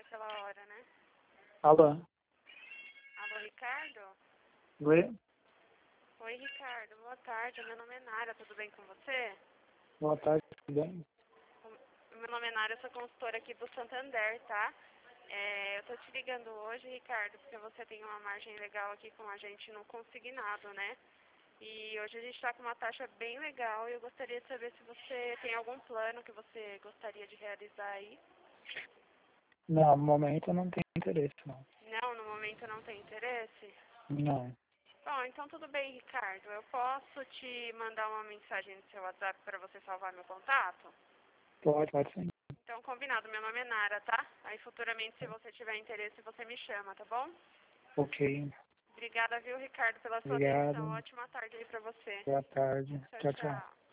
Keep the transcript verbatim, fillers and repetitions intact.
pela hora, né? Alô? Alô, Ricardo? Oi? Oi, Ricardo. Boa tarde. Meu nome é Nara. Tudo bem com você? Boa tarde, tudo bem? Meu nome é Nara. Eu sou consultora aqui do Santander, tá? É, eu tô te ligando hoje, Ricardo, porque você tem uma margem legal aqui com a gente no consignado, né? E hoje a gente está com uma taxa bem legal e eu gostaria de saber se você tem algum plano que você gostaria de realizar aí. Não, no momento eu não tenho interesse, não. Não, no momento não tem interesse? Não. Bom, então tudo bem, Ricardo. Eu posso te mandar uma mensagem no seu WhatsApp para você salvar meu contato? Pode, pode sim. Então, combinado. Meu nome é Nara, tá? Aí, futuramente, se você tiver interesse, você me chama, tá bom? Ok. Obrigada, viu, Ricardo, pela sua atenção. Obrigado. Ótima tarde aí pra você. Boa tarde. Tchau, Tchau, tchau. tchau.